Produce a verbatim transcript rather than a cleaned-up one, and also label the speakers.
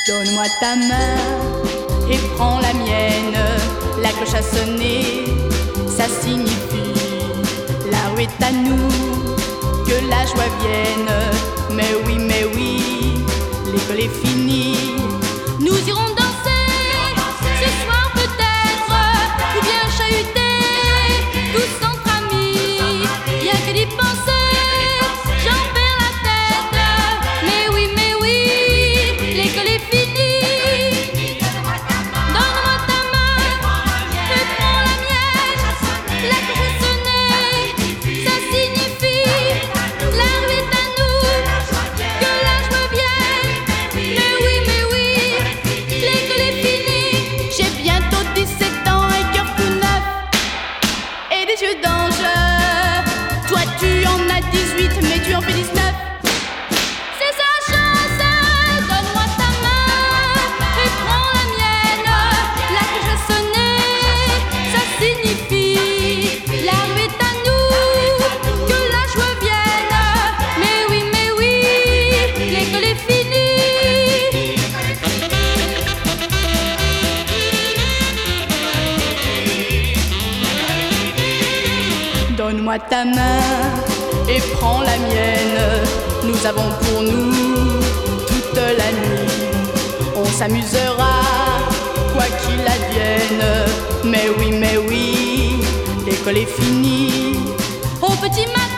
Speaker 1: Donne-moi ta main et prends la mienne. La cloche a sonné, ça signifie la rue est à nous, que la joie vienne. Mais oui, mais oui, l'école est finie. Nous irons danser ce soir peut-être, ou bien chahuter tous entre amis. Rien que d'y penser, j'en perds la tête. Mais oui, mais oui, l'école est finie. Donne-moi ta main et prends la mienne. La cloche a sonné, ça signifie la rue est à nous, que la joie vienne. Mais oui, mais oui, l'école est finie. J'ai bientôt dix-sept ans, un cœur tout neuf et des yeux d'ange. Toi tu en as dix-huit, mais tu en fais dix-neuf. C'est sa chance. Donne-moi ta main et prends la mienne. La cloche a sonné, ça signifie la rue est à nous, que la joie vienne. Mais oui, mais oui, l'école est finie. Donne-moi ta main et prends la mienne. Nous avons pour nous toute la nuit. On s'amusera, quoi qu'il advienne. Mais oui, mais oui, l'école est finie. Au petit matin.